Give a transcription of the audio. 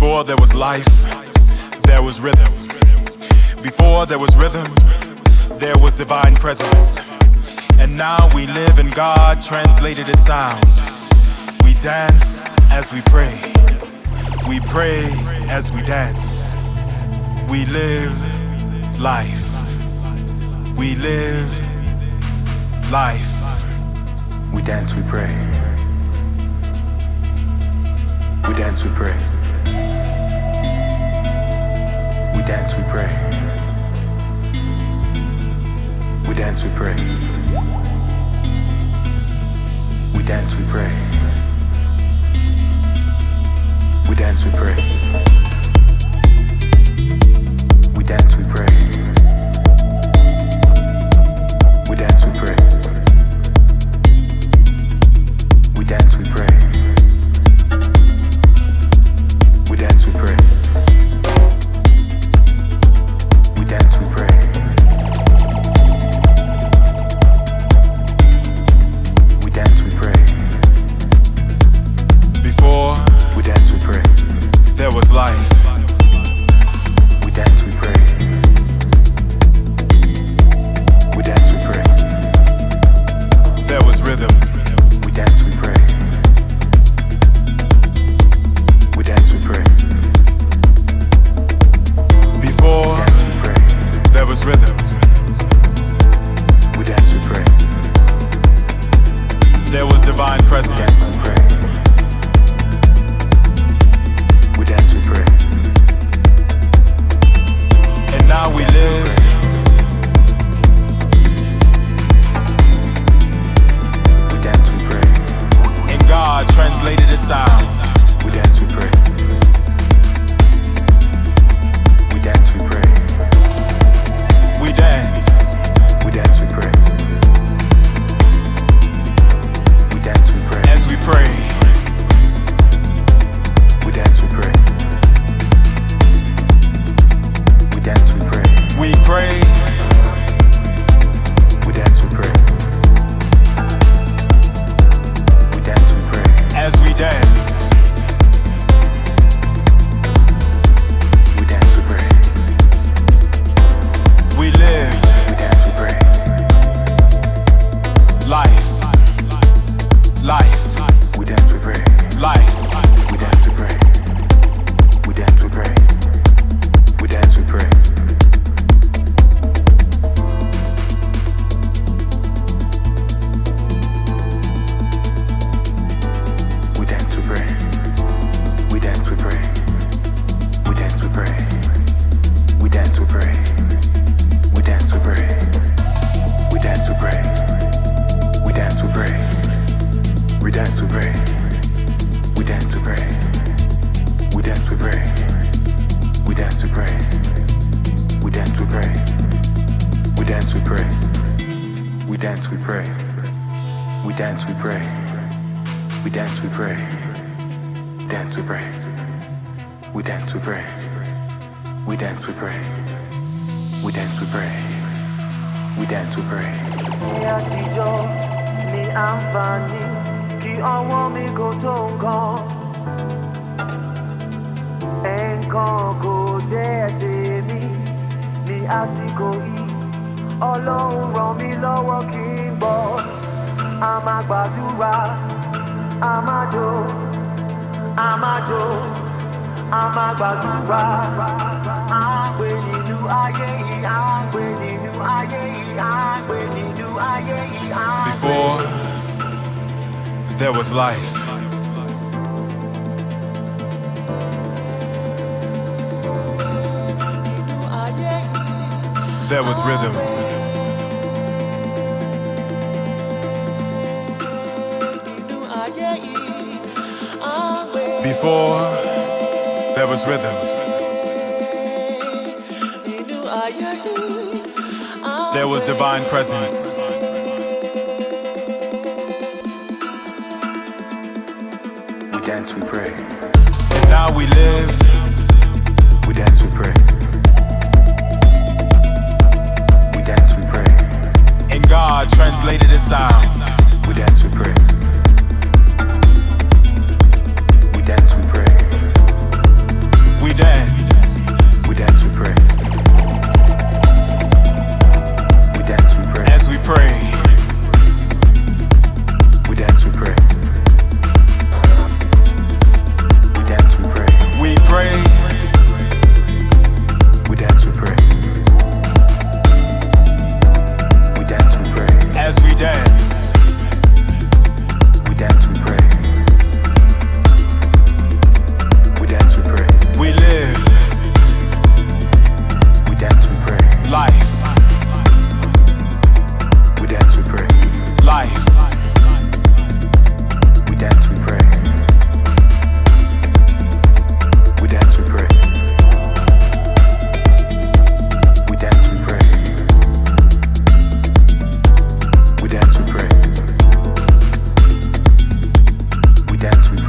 Before there was life, there was rhythm. Before there was rhythm, there was divine presence. And now we live in God translated as sound. We dance as we pray. We pray as we dance. We live life. We live life. We dance, we pray. We dance, we pray. We dance, we pray. We dance, we pray. We dance, we pray. We dance, we pray. We dance, we pray. We dance, we pray. We dance, we pray. We dance, we pray. We dance, we pray. We dance, we pray. Before we dance, we pray. There was life. We dance, we pray. We dance, we pray. There was rhythm. We dance, we pray. We dance, we pray. Before we dance, we pray. There was rhythm. We dance, we pray. There was divine presence. We dance, we pray. We dance, we pray. And now we live. We dance, we pray. And God translated as sound. We dance, we pray. We dance, we pray. We dance. We dance, we pray. We dance, we pray. As we pray. We dance, we pray. We dance, we pray. We pray. We dance, we pray. We dance, we pray. As we dance. We dance, we pray. We live. We dance, we pray. Life. Life. We dance, we pray. Life. We dance, we pray. We dance, we pray. We dance, we pray. We dance, we pray. We dance, we pray. We dance, we pray. We dance, we pray. We dance, we pray. We dance, we pray. We dance, we pray. We dance, we pray. We dance, we pray. We dance, we pray. We dance, we pray. We dance, we pray. We dance, we pray. We dance, we pray. We dance, we pray. We dance, we pray. Dance, we pray. We dance, we pray. We dance, we pray. We dance, we pray. We dance, we pray. Ní àtijọ́ ní àǹfààní kí ọwọ́ mi kò tó nǹkan. Nǹkan kò jẹ́ tèmi ní àsìkò yìí. Ọlọ́run ràn mí lọ́wọ́ kí n gbọ́. A máa gbàdúrà, a máa jó, a máa jó, a máa gbàdúrà. À ń gbé nínú ayé yìí, à ń gbé nínú ayé yìí, à ń gbé nínú ayé yìí, à ń gbé. Before there was life. There was rhythm. Before there was rhythm. There was divine presence. We dance, we pray. And now we live. We dance, we pray. We dance, we pray. And God translated as sound. We dance, we pray. We dance, we pray. dance, we